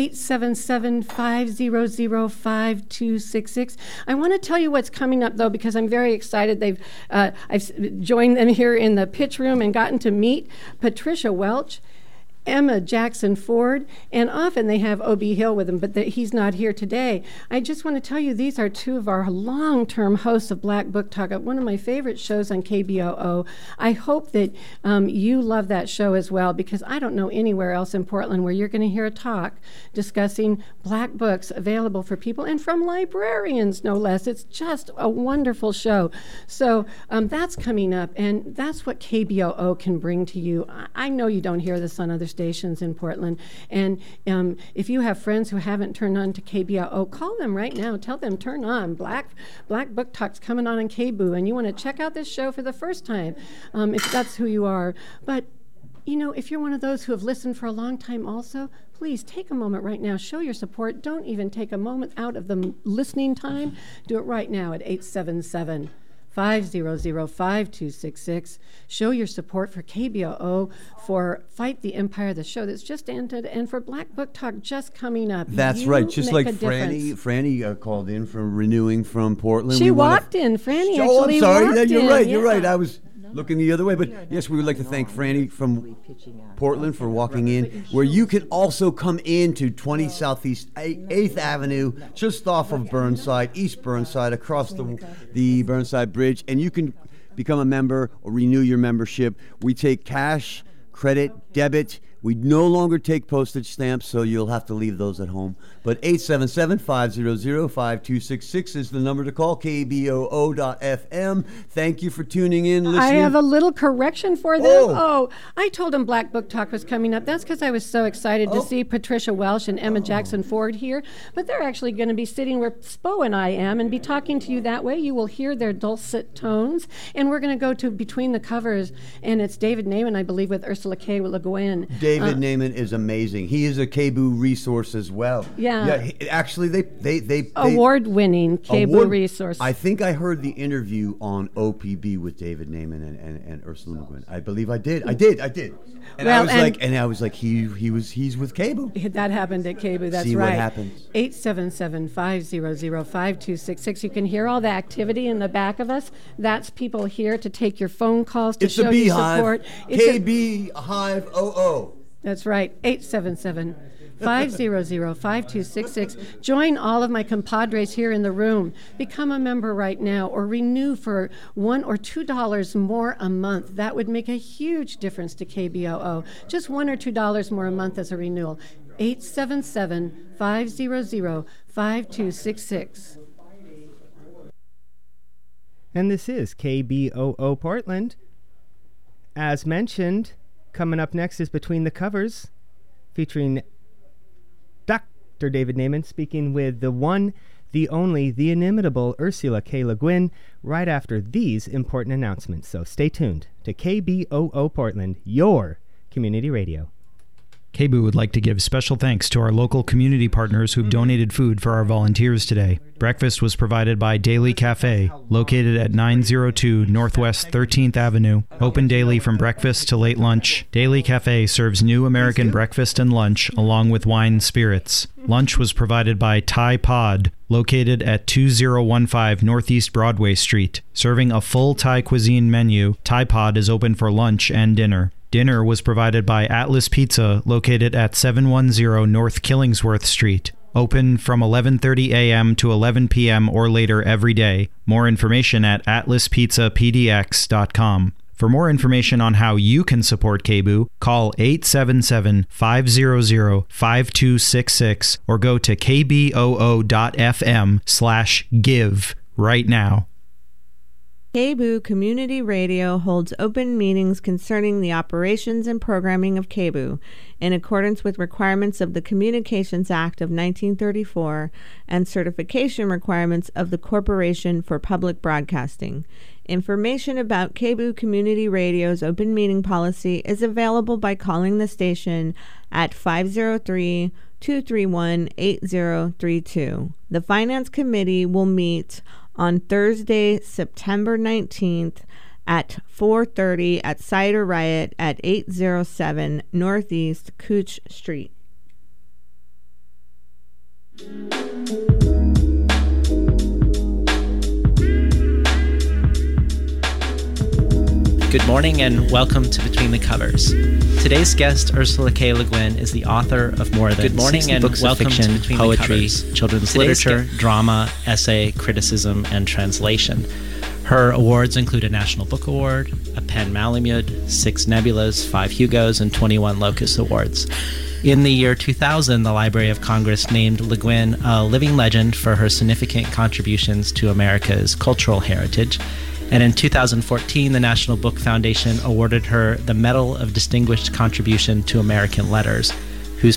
Speaker 5: 877-500-5266. I want to tell you what's coming up, though, because I'm very excited. I've joined them here in the pitch room and gotten to meet Patricia Welch, Emma Jackson Ford, and often they have O.B. Hill with them, but he's not here today. I just want to tell you these are two of our long-term hosts of Black Book Talk, one of my favorite shows on KBOO. I hope that you love that show as well, because I don't know anywhere else in Portland where you're going to hear a talk discussing Black books available for people, and from librarians, no less. It's just a wonderful show. So that's coming up, and that's what KBOO can bring to you. I know you don't hear this on other stations in Portland, and if you have friends who haven't turned on to KBOO, call them right now. Tell them, turn on Black Book Talk's coming on KBOO, and you want to check out this show for the first time, if that's who you are. But you know, if you're one of those who have listened for a long time also, please take a moment right now. Show your support. Don't even take a moment out of the listening time. Do it right now at 877-500-5266. Show your support for KBOO, for Fight the Empire, the show that's just ended, and for Black Book Talk just coming up.
Speaker 4: That's right. Just like Franny called in from Renewing from Portland.
Speaker 5: She walked in. Franny actually
Speaker 4: walked in. Oh, I'm sorry. You're right.
Speaker 5: Yeah.
Speaker 4: You're right. I was looking the other way. But yes, we would like to thank Franny from Portland for walking in, where you can also come into 20 Southeast 8th Avenue, just off of Burnside, East Burnside, across the Burnside Bridge, and you can become a member or renew your membership. We take cash, credit, debit. We no longer take postage stamps, so you'll have to leave those at home. But 877-500-5266 is the number to call, KBOO.FM. Thank you for tuning in, listening.
Speaker 5: I have a little correction for them. I told them Black Book Talk was coming up. That's because I was so excited to see Patricia Welch and Emma Jackson Ford here. But they're actually going to be sitting where Spo and I am and be talking to you that way. You will hear their dulcet tones. And we're going to go to Between the Covers, and it's David Naiman, I believe, with Ursula K. Le Guin.
Speaker 4: David Naiman is amazing. He is a KBOO resource as well.
Speaker 5: Yeah.
Speaker 4: Actually, they
Speaker 5: award-winning KBOO resource.
Speaker 4: I think I heard the interview on OPB with David Naiman and Ursula Le Guin. I believe I did. I did. And I was like, he's with KBOO.
Speaker 5: That happened at KBOO. That's
Speaker 4: See
Speaker 5: right.
Speaker 4: what happens.
Speaker 5: 877-500-5266. You can hear all the activity in the back of us. That's people here to take your phone calls to show your support.
Speaker 4: KB Hive OO.
Speaker 5: That's right. 877 500-5266. Join all of my compadres here in the room. Become a member right now or renew for $1 or $2 more a month. That would make a huge difference to KBOO. Just $1 or $2 more a month as a renewal. 877-500-5266.
Speaker 6: And this is KBOO Portland. As mentioned, coming up next is Between the Covers, featuring Dr. David Naiman speaking with the one, the only, the inimitable Ursula K. Le Guin right after these important announcements. So stay tuned to KBOO Portland, your community radio.
Speaker 1: KBOO would like to give special thanks to our local community partners who've donated food for our volunteers today. Breakfast was provided by Daily Cafe, located at 902 Northwest 13th Avenue. Open daily from breakfast to late lunch. Daily Cafe serves new American breakfast and lunch, along with wine and spirits. Lunch was provided by Thai Pod, located at 2015 Northeast Broadway Street. Serving a full Thai cuisine menu, Thai Pod is open for lunch and dinner. Dinner was provided by Atlas Pizza, located at 710 North Killingsworth Street. Open from 11:30 a.m. to 11 p.m. or later every day. More information at atlaspizzapdx.com. For more information on how you can support KBOO, call 877-500-5266 or go to kboo.fm/give right now.
Speaker 7: KBOO Community Radio holds open meetings concerning the operations and programming of KBOO in accordance with requirements of the Communications Act of 1934 and certification requirements of the Corporation for Public Broadcasting. Information about KBOO Community Radio's open meeting policy is available by calling the station at 503-231-8032. The Finance Committee will meet on Thursday, September 19th at 4:30 at Cider Riot at 807 Northeast Cooch Street.
Speaker 8: Good morning and welcome to Between the Covers. Today's guest, Ursula K. Le Guin, is the author of more than 60 books of fiction, poetry, children's literature, drama, essay, criticism, and translation. Her awards include a National Book Award, a PEN Malamud, 6 Nebulas, 5 Hugos, and 21 Locus Awards. In the year 2000, the Library of Congress named Le Guin a living legend for her significant contributions to America's cultural heritage. And in 2014, the National Book Foundation awarded her the Medal of Distinguished Contribution to American Letters.